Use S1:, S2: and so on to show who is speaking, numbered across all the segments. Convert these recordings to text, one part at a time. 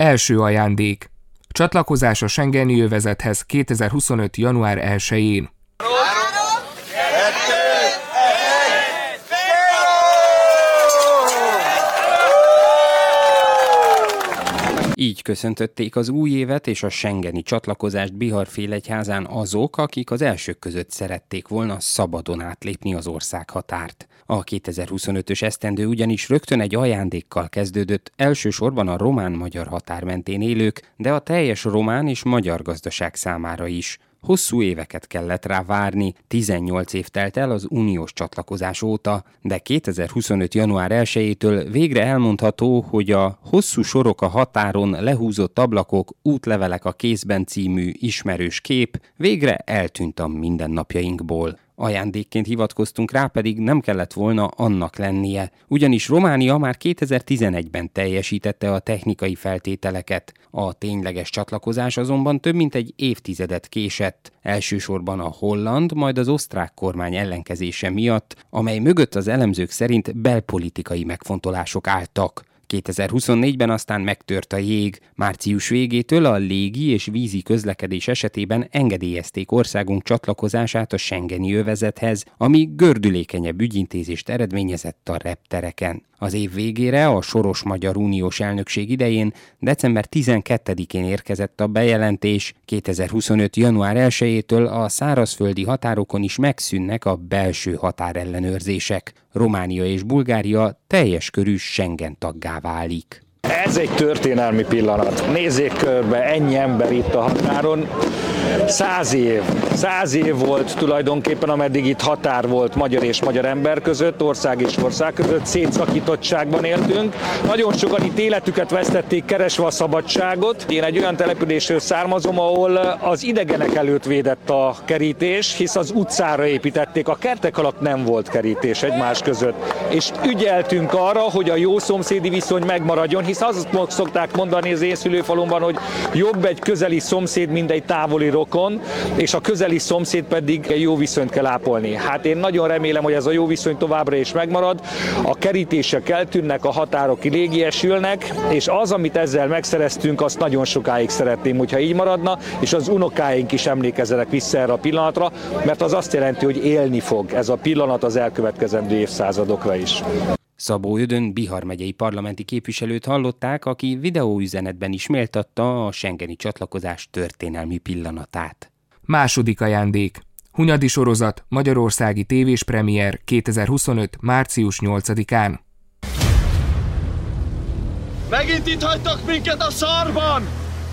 S1: Első ajándék. Csatlakozás a Schengeni övezethez 2025. január 1-én.
S2: Így köszöntötték az új évet és a schengeni csatlakozást Bihar-félegyházán azok, akik az elsők között szerették volna szabadon átlépni az országhatárt. A 2025-ös esztendő ugyanis rögtön egy ajándékkal kezdődött, elsősorban a román-magyar határ mentén élők, de a teljes román és magyar gazdaság számára is. Hosszú éveket kellett rá várni, 18 év telt el az uniós csatlakozás óta, de 2025. január 1-től végre elmondható, hogy a hosszú sorok a határon, lehúzott ablakok, útlevelek a kézben című ismerős kép végre eltűnt a mindennapjainkból. Ajándékként hivatkoztunk rá, pedig nem kellett volna annak lennie, ugyanis Románia már 2011-ben teljesítette a technikai feltételeket. A tényleges csatlakozás azonban több mint egy évtizedet késett, elsősorban a holland, majd az osztrák kormány ellenkezése miatt, amely mögött az elemzők szerint belpolitikai megfontolások álltak. 2024-ben aztán megtört a jég. Március végétől a légi és vízi közlekedés esetében engedélyezték országunk csatlakozását a schengeni övezethez, ami gördülékenyebb ügyintézést eredményezett a reptereken. Az év végére, a soros magyar uniós elnökség idején, december 12-én érkezett a bejelentés, 2025. január 1-től a szárazföldi határokon is megszűnnek a belső határellenőrzések. Románia és Bulgária teljes körű Schengen taggá válik.
S3: Ez egy történelmi pillanat. Nézzék körbe, ennyi ember itt a határon. 100 év volt tulajdonképpen, ameddig itt határ volt magyar és magyar ember között, ország és ország között, szétszakítottságban éltünk. Nagyon sokan itt életüket vesztették keresve a szabadságot. Én egy olyan településről származom, ahol az idegenek előtt védett a kerítés, hisz az utcára építették, a kertek alatt nem volt kerítés egymás között. És ügyeltünk arra, hogy a jó szomszédi viszony megmaradjon, hisz azt szokták mondani az én szülőfalumban, hogy jobb egy közeli szomszéd, mint egy távoli rokon, és a közeli szomszéd pedig egy jó viszonyt kell ápolni. Hát én nagyon remélem, hogy ez a jó viszony továbbra is megmarad, a kerítések eltűnnek, a határok kilégiesülnek, és az, amit ezzel megszereztünk, azt nagyon sokáig szeretném, hogyha így maradna, és az unokáink is emlékezzenek vissza erre a pillanatra, mert az azt jelenti, hogy élni fog ez a pillanat az elkövetkezendő évszázadokra is.
S2: Szabó Ödön Bihar megyei parlamenti képviselőt hallották, aki videóüzenetben is méltatta a schengeni csatlakozás történelmi pillanatát.
S1: Második ajándék. Hunyadi sorozat, magyarországi tévés premier 2025. március 8-án.
S4: Megint itt hagytak minket a szarban!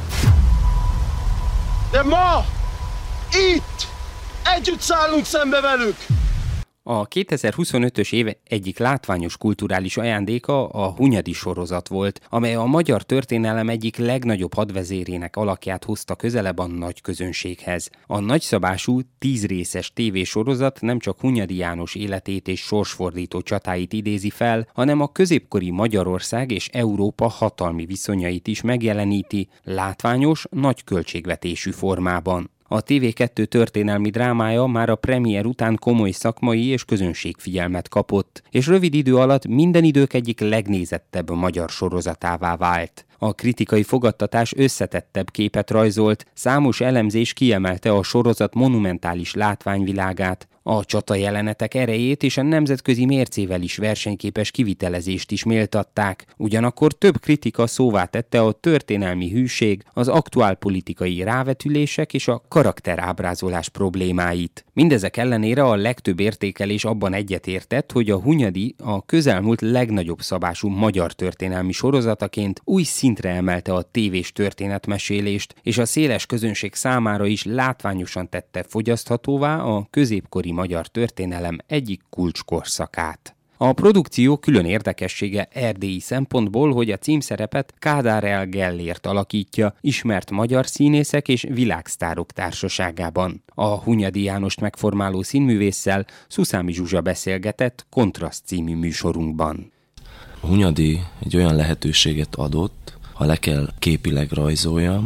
S4: De ma, itt, együtt szállunk szembe velük!
S2: A 2025-ös év egyik látványos kulturális ajándéka a Hunyadi sorozat volt, amely a magyar történelem egyik legnagyobb hadvezérének alakját hozta közelebb a nagy közönséghez. A nagyszabású 10 részes tévésorozat nem csak Hunyadi János életét és sorsfordító csatáit idézi fel, hanem a középkori Magyarország és Európa hatalmi viszonyait is megjeleníti, látványos, nagy költségvetésű formában. A TV2 történelmi drámája már a premier után komoly szakmai és közönségfigyelmet kapott, és rövid idő alatt minden idők egyik legnézettebb magyar sorozatává vált. A kritikai fogadtatás összetettebb képet rajzolt, számos elemzés kiemelte a sorozat monumentális látványvilágát, a csata jelenetek erejét és a nemzetközi mércével is versenyképes kivitelezést is méltatták, ugyanakkor több kritika szóvá tette a történelmi hűség, az aktuálpolitikai rávetülések és a karakterábrázolás problémáit. Mindezek ellenére a legtöbb értékelés abban egyetértett, hogy a Hunyadi a közelmúlt legnagyobb szabású magyar történelmi sorozataként új szintre emelte a tévés történetmesélést, és a széles közönség számára is látványosan tette fogyaszthatóvá a középkori magyar történelem egyik kulcskorszakát. A produkció külön érdekessége erdélyi szempontból, hogy a címszerepet Kádár Gellért alakítja, ismert magyar színészek és világsztárok társaságában. A Hunyadi Jánost megformáló színművésszel Szuszámi Zsuzsa beszélgetett Kontraszt című műsorunkban.
S5: Hunyadi egy olyan lehetőséget adott, ha le kell képileg rajzoljam,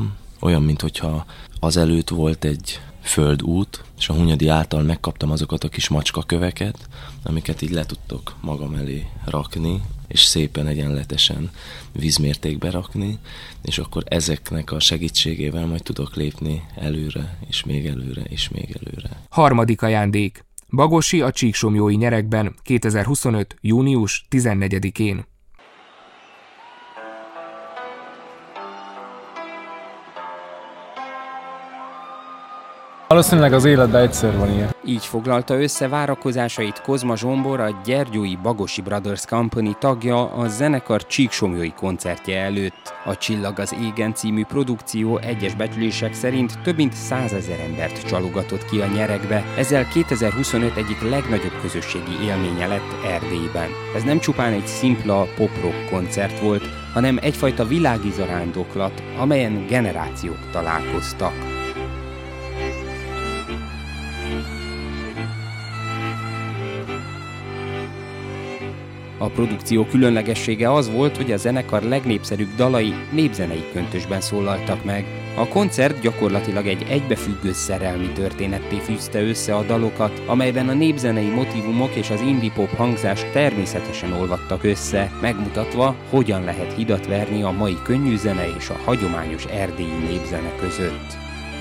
S5: olyan, minthogyha azelőtt volt egy földút, és a Hunyadi által megkaptam azokat a kis macskaköveket, amiket így le tudtok magam elé rakni, és szépen egyenletesen vízmértékbe rakni, és akkor ezeknek a segítségével majd tudok lépni előre, és még előre, és még előre.
S1: Harmadik ajándék. Bagosi a Csíksomlyói nyerekben 2025. június 14-én.
S6: Valószínűleg az életben egyszer van ilyen.
S2: Így foglalta össze várakozásait Kozma Zsombor, a gyergyói Bagosi Brothers Company tagja a zenekar Csíksomlyói koncertje előtt. A Csillag az égen című produkció egyes becslések szerint több mint 100 000 embert csalogatott ki a nyerekbe, ezzel 2025 egyik legnagyobb közösségi élménye lett Erdélyben. Ez nem csupán egy szimpla pop-rock koncert volt, hanem egyfajta világi zarándoklat, amelyen generációk találkoztak. A produkció különlegessége az volt, hogy a zenekar legnépszerűbb dalai népzenei köntösben szólaltak meg. A koncert gyakorlatilag egy egybefüggő szerelmi történetté fűzte össze a dalokat, amelyben a népzenei motívumok és az indie pop hangzás természetesen olvadtak össze, megmutatva, hogyan lehet hidat verni a mai könnyű zene és a hagyományos erdélyi népzene között.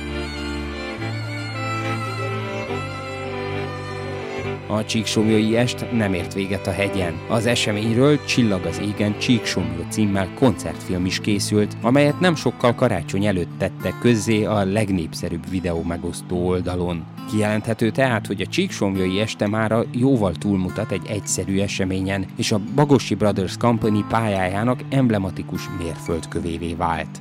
S2: A Csíksomlyói est nem ért véget a hegyen. Az eseményről Csillag az égen Csíksomlyó címmel koncertfilm is készült, amelyet nem sokkal karácsony előtt tettek közzé a legnépszerűbb videó megosztó oldalon. Kijelenthető tehát, hogy a Csíksomlyói este mára jóval túlmutat egy egyszerű eseményen, és a Bagosi Brothers Company pályájának emblematikus mérföldkövévé vált.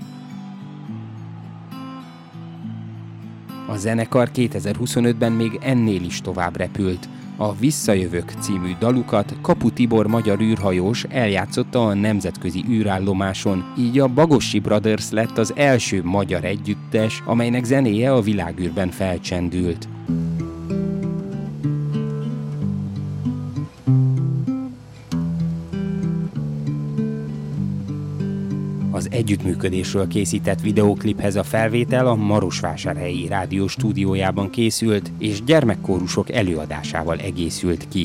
S2: A zenekar 2025-ben még ennél is tovább repült. A Visszajövök című dalukat Kapu Tibor magyar űrhajós eljátszotta a nemzetközi űrállomáson, így a Bagosi Brothers lett az első magyar együttes, amelynek zenéje a világűrben felcsendült. Az együttműködésről készített videókliphez a felvétel a Marosvásárhelyi rádió stúdiójában készült, és gyermekkórusok előadásával egészült ki.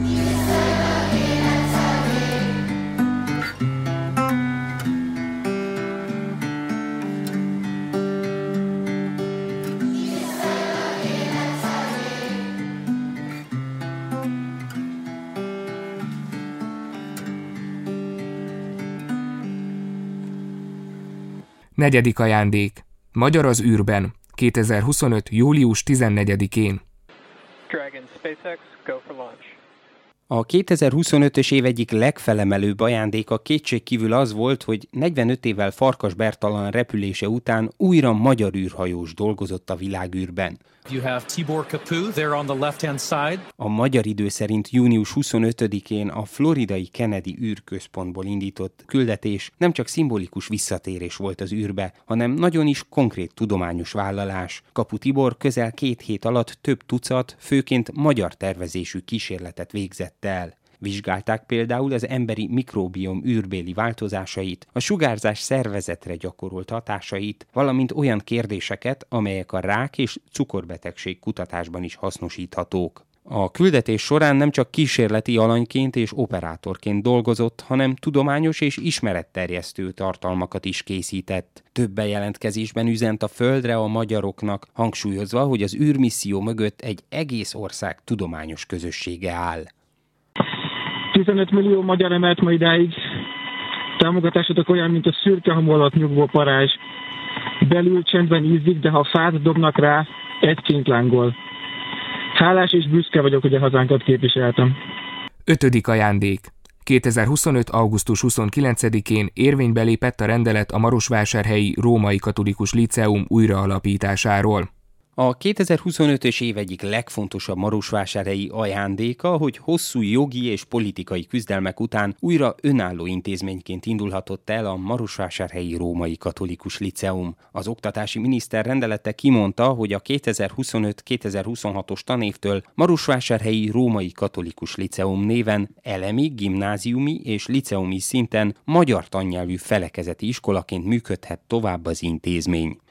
S1: Negyedik ajándék. Magyar az űrben 2025. július 14-én.
S7: Dragon SpaceX, go for launch.
S2: A 2025-ös év egyik legfelemelőbb ajándéka kétségkívül az volt, hogy 45 évvel Farkas Bertalan repülése után újra magyar űrhajós dolgozott a világűrben.
S8: You have Tibor Kapu there on the left-hand side.
S2: A magyar idő szerint június 25-én a floridai Kennedy űrközpontból indított küldetés nem csak szimbolikus visszatérés volt az űrbe, hanem nagyon is konkrét tudományos vállalás. Kapu Tibor közel 2 hét alatt több tucat, főként magyar tervezésű kísérletet végzett el. Vizsgálták például az emberi mikróbiom űrbéli változásait, a sugárzás szervezetre gyakorolt hatásait, valamint olyan kérdéseket, amelyek a rák és cukorbetegség kutatásban is hasznosíthatók. A küldetés során nem csak kísérleti alanyként és operátorként dolgozott, hanem tudományos és ismeretterjesztő tartalmakat is készített. Több bejelentkezésben üzent a Földre a magyaroknak, hangsúlyozva, hogy az űrmisszió mögött egy egész ország tudományos közössége áll.
S9: 15 millió magyar emelt ma idáig. Támogatásotok olyan, mint a szürke hamu alatt nyugvó parázs. Belül csendben ízik, de ha fát dobnak rá, egyként lángol. Hálás és büszke vagyok, hogy a hazánkat képviseltem.
S1: Ötödik ajándék. 2025. augusztus 29-én érvénybe lépett a rendelet a Marosvásárhelyi Római Katolikus Líceum újraalapításáról.
S2: A 2025-ös év egyik legfontosabb marosvásárhelyi ajándéka, hogy hosszú jogi és politikai küzdelmek után újra önálló intézményként indulhatott el a Marosvásárhelyi Római Katolikus Líceum. Az oktatási miniszter rendelete kimondta, hogy a 2025-2026-os tanévtől Marosvásárhelyi Római Katolikus Líceum néven elemi, gimnáziumi és liceumi szinten magyar tannyelvű felekezeti iskolaként működhet tovább az intézmény.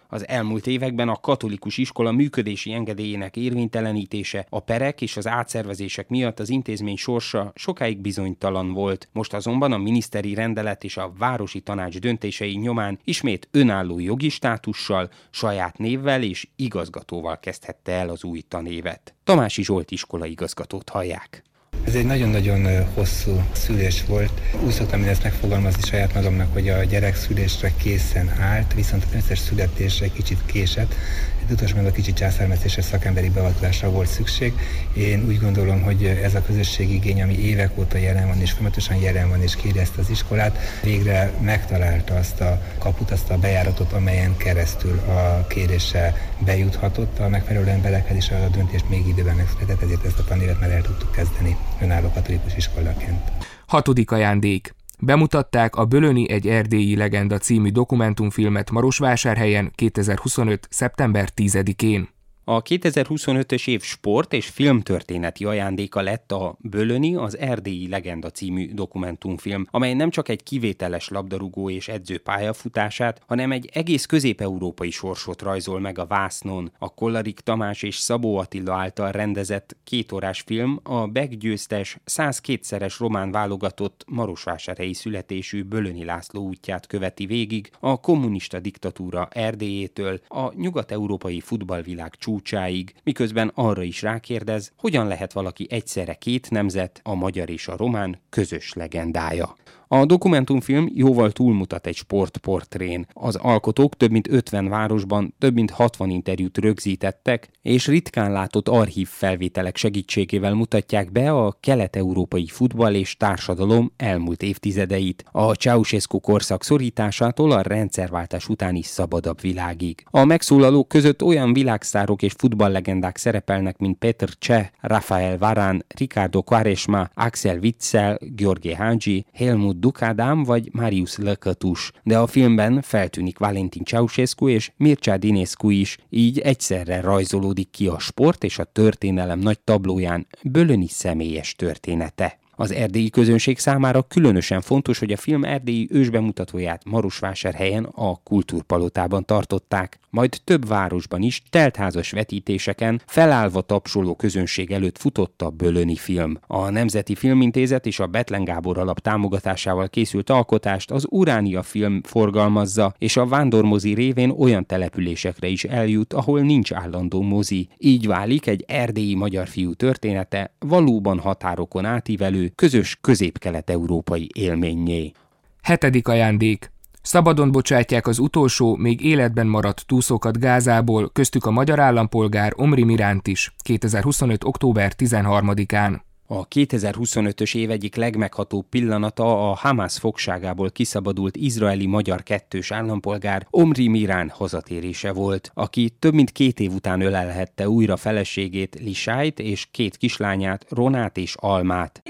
S2: Az elmúlt években a katolikus iskola működési engedélyének érvénytelenítése, a perek és az átszervezések miatt az intézmény sorsa sokáig bizonytalan volt. Most azonban a miniszteri rendelet és a városi tanács döntései nyomán ismét önálló jogi státussal, saját névvel és igazgatóval kezdhette el az új tanévet. Tamási Zsolt iskolaigazgatót hallják.
S10: Ez egy nagyon-nagyon hosszú szülés volt. Úgy szoktam ezt megfogalmazni saját magamnak, hogy a gyerek szülésre készen állt, viszont az összes születésre egy kicsit késett. Utolsóban a kicsi császármetszésre szakemberi beavatkozásra volt szükség. Én úgy gondolom, hogy ez a közösségi igény, ami évek óta jelen van, és folyamatosan jelen van, és kéri ezt az iskolát, végre megtalálta azt a kaput, azt a bejáratot, amelyen keresztül a kérése bejuthatott a megfelelő emberekhez, és a döntést még időben megszületett, ezért ezt a tanévet már el tudtuk kezdeni önálló katolikus iskolaként.
S1: 6. ajándék. Bemutatták a Bölöni egy erdélyi legenda című dokumentumfilmet Marosvásárhelyen 2025. szeptember 10-én.
S2: A 2025-ös év sport és filmtörténeti ajándéka lett a Bölöni az erdélyi legenda című dokumentumfilm, amely nem csak egy kivételes labdarúgó és edző pályafutását, hanem egy egész közép-európai sorsot rajzol meg a vásznon. A Kollarik Tamás és Szabó Attila által rendezett 2 órás film a BEC-győztes 102-szeres román válogatott marosvásárhelyi születésű Bölöni László útját követi végig a kommunista diktatúra Erdélyétől a nyugat-európai futballvilág csúcsáig, miközben arra is rákérdez, hogyan lehet valaki egyszerre 2 nemzet, a magyar és a román közös legendája. A dokumentumfilm jóval túlmutat egy sportportrén. Az alkotók több mint 50 városban több mint 60 interjút rögzítettek, és ritkán látott archív felvételek segítségével mutatják be a kelet-európai futball és társadalom elmúlt évtizedeit, a Ceausescu korszak szorításától a rendszerváltás utáni szabadabb világig. A megszólalók között olyan világsztárok és futballlegendák szerepelnek, mint Petr Cech, Rafael Varane, Ricardo Quaresma, Axel Witsel, Gheorghe Hagi, Helmut Dukádám vagy Marius Lăcătuș, de a filmben feltűnik Valentin Ceausescu és Mircea Dinescu is, így egyszerre rajzolódik ki a sport és a történelem nagy tablóján Bölöni személyes története. Az erdélyi közönség számára különösen fontos, hogy a film erdélyi ősbemutatóját Marosvásárhelyen a Kultúrpalotában tartották, majd több városban is teltházas vetítéseken felállva tapsoló közönség előtt futott a bölöni film. A Nemzeti Filmintézet és a Bethlen Gábor alap támogatásával készült alkotást az Uránia film forgalmazza, és a vándormozi révén olyan településekre is eljut, ahol nincs állandó mozi. Így válik egy erdélyi magyar fiú története valóban határokon átívelő, közös közép-kelet-európai élménnyé.
S1: 7. ajándék. Szabadon bocsátják az utolsó, még életben maradt túszókat Gázából, köztük a magyar állampolgár Omri Miránt is, 2025. október 13-án.
S2: A 2025-ös év egyik legmeghatóbb pillanata a Hamász fogságából kiszabadult izraeli magyar kettős állampolgár Omri Mirán hazatérése volt, aki több mint 2 év után ölelhette újra feleségét, Lisájt és 2 kislányát, Ronát és Almát.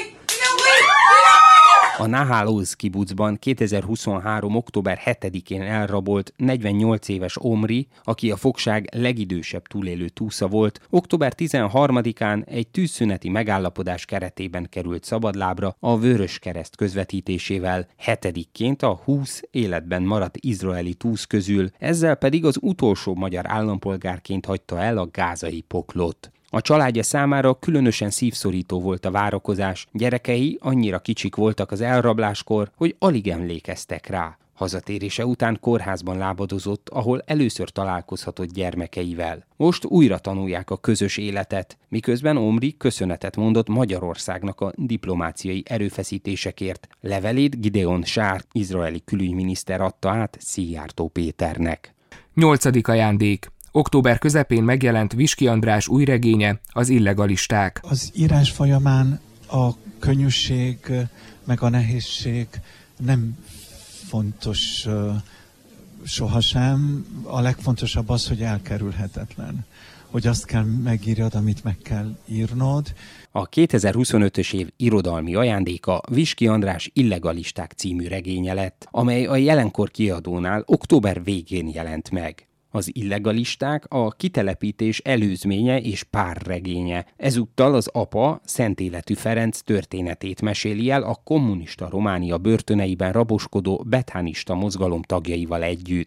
S2: A Nahal Oz kibucban 2023. október 7-én elrabolt 48 éves Omri, aki a fogság legidősebb túlélő túsza volt, október 13-án egy tűzszüneti megállapodás keretében került szabadlábra a Vöröskereszt közvetítésével, 7-ként a 20 életben maradt izraeli túsz közül, ezzel pedig az utolsó magyar állampolgárként hagyta el a gázai poklot. A családja számára különösen szívszorító volt a várakozás, gyerekei annyira kicsik voltak az elrabláskor, hogy alig emlékeztek rá. Hazatérése után kórházban lábadozott, ahol először találkozhatott gyermekeivel. Most újra tanulják a közös életet, miközben Omri köszönetet mondott Magyarországnak a diplomáciai erőfeszítésekért. Levelét Gideon Sár, izraeli külügyminiszter adta át Szijjártó Péternek.
S1: 8. ajándék. Október közepén megjelent Viski András új regénye, Az illegalisták.
S11: Az írás folyamán a könnyűség meg a nehézség nem fontos sohasem. A legfontosabb az, hogy elkerülhetetlen. Hogy azt kell megírjad, amit meg kell írnod.
S2: A 2025-ös év irodalmi ajándéka Viski András Illegalisták című regénye lett, amely a Jelenkor kiadónál október végén jelent meg. Az illegalisták a kitelepítés előzménye és párregénye. Ezúttal az apa, Szentéletű Ferenc történetét meséli el a kommunista Románia börtöneiben raboskodó bethánista mozgalom tagjaival együtt.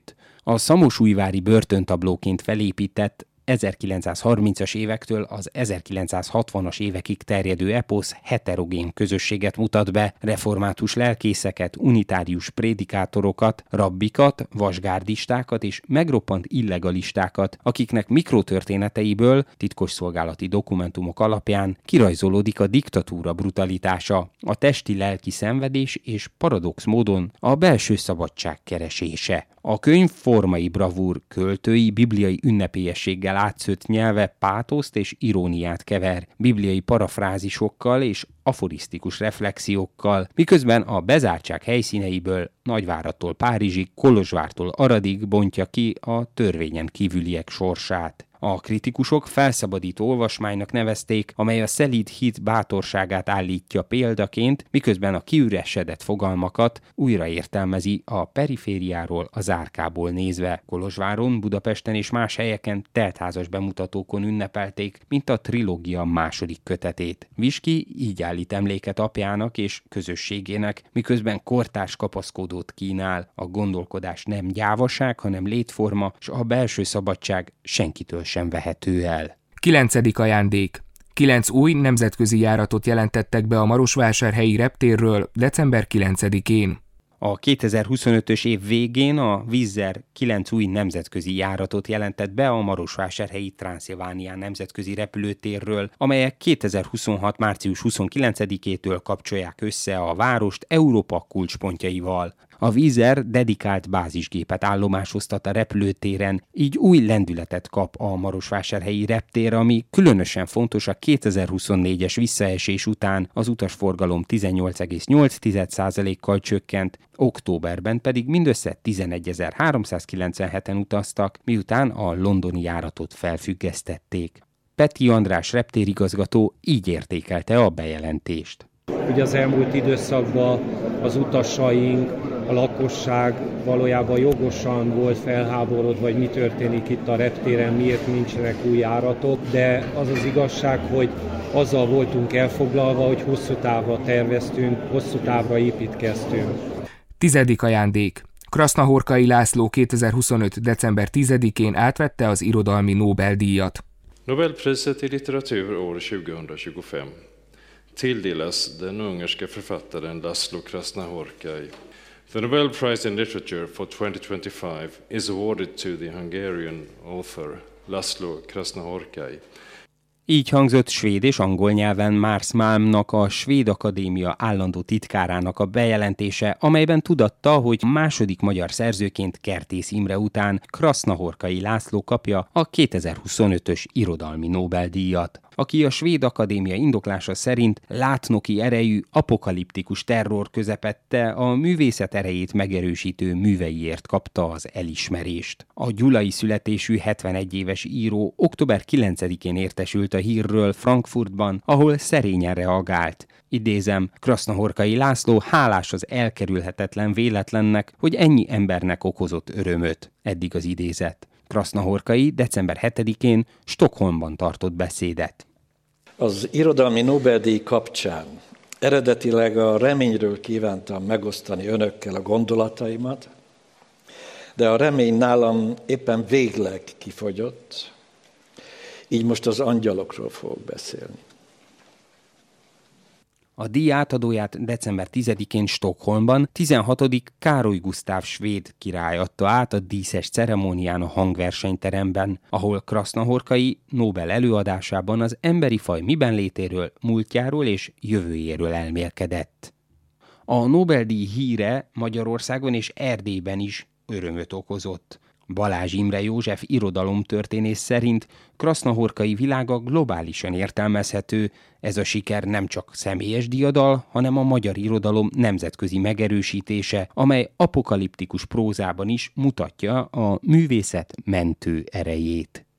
S2: A szamosújvári börtöntablóként felépített 1930-as évektől az 1960-as évekig terjedő eposz heterogén közösséget mutat be, református lelkészeket, unitárius prédikátorokat, rabbikat, vasgárdistákat és megroppant illegalistákat, akiknek mikrotörténeteiből, titkosszolgálati dokumentumok alapján kirajzolódik a diktatúra brutalitása, a testi-lelki szenvedés és paradox módon a belső szabadság keresése. A könyv formai bravúr, költői, bibliai ünnepélyességgel átszőtt nyelve pátoszt és iróniát kever, bibliai parafrázisokkal és aforisztikus reflexiókkal, miközben a bezártság helyszíneiből Nagyváradtól Párizsig, Kolozsvártól Aradig bontja ki a törvényen kívüliek sorsát. A kritikusok felszabadító olvasmánynak nevezték, amely a szelíd hit bátorságát állítja példaként, miközben a kiüresedett fogalmakat újraértelmezi a perifériáról, az árkából nézve. Kolozsváron, Budapesten és más helyeken teltházas bemutatókon ünnepelték, mint a trilógia második kötetét. Viski így állít emléket apjának és közösségének, miközben kortárs kapaszkodót kínál. A gondolkodás nem gyávaság, hanem létforma, és a belső szabadság senkitől sem vehető el.
S1: 9. ajándék. 9 új nemzetközi járatot jelentettek be a marosvásárhelyi reptérről december 9-én.
S2: A 2025-ös év végén a Wizz Air 9 új nemzetközi járatot jelentett be a marosvásárhelyi Transzilvánián nemzetközi repülőtérről, amelyek 2026. március 29-től kapcsolják össze a várost Európa kulcspontjaival. A Wizz Air dedikált bázisgépet állomásoztat a repülőtéren, így új lendületet kap a marosvásárhelyi reptér, ami különösen fontos a 2024-es visszaesés után. Az utasforgalom 18,8%-kal csökkent, októberben pedig mindössze 11.397-en utaztak, miután a londoni járatot felfüggesztették. Peti András reptérigazgató így értékelte a bejelentést.
S12: Ugye az elmúlt időszakban az utasaink, a lakosság valójában jogosan volt felháborodva, hogy mi történik itt a reptéren, miért nincsenek új járatok, de az az igazság, hogy azzal voltunk elfoglalva, hogy hosszú távra terveztünk, hosszú távra építkeztünk.
S1: 10. ajándék. Krasznahorkai László 2025. december 10-én átvette az irodalmi Nobel-díjat.
S13: Nobelpriset i litteratur år 2025 tilldelas den ungerske författaren László Krasznahorkai. The Nobel Prize in Literature for 2025 is awarded to the Hungarian author László Krasznahorkai.
S2: Így hangzott svéd és angol nyelven Mars Malmnak, a Svéd Akadémia állandó titkárának a bejelentése, amelyben tudatta, hogy második magyar szerzőként Kertész Imre után Krasznahorkai László kapja a 2025-ös irodalmi Nobel-díjat, aki a Svéd Akadémia indoklása szerint látnoki erejű, apokaliptikus terror közepette a művészet erejét megerősítő műveiért kapta az elismerést. A gyulai születésű 71 éves író október 9-én értesült a hírről Frankfurtban, ahol szerényen reagált. Idézem, Krasznahorkai László hálás az elkerülhetetlen véletlennek, hogy ennyi embernek okozott örömöt. Eddig az idézet. Krasznahorkai december 7-én Stockholmban tartott beszédet.
S14: Az irodalmi Nobel-díj kapcsán eredetileg a reményről kívántam megosztani önökkel a gondolataimat, de a remény nálam éppen végleg kifogyott, így most az angyalokról fogok beszélni.
S2: A díj átadóját december 10-én Stockholmban 16. Károly Gusztáv svéd király adta át a díszes ceremónián a hangversenyteremben, ahol Krasznahorkai Nobel előadásában az emberi faj miben létéről, múltjáról és jövőjéről elmélkedett. A Nobel-díj híre Magyarországon és Erdélyben is örömöt okozott. Balázs Imre József irodalomtörténész szerint Krasznahorkai világa globálisan értelmezhető, ez a siker nem csak személyes diadal, hanem a magyar irodalom nemzetközi megerősítése, amely apokaliptikus prózában is mutatja a művészet mentő erejét.